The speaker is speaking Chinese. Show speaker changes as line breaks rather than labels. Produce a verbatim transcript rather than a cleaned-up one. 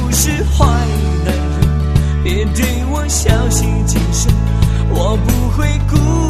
不是坏男人，别对我小心谨慎，我不会孤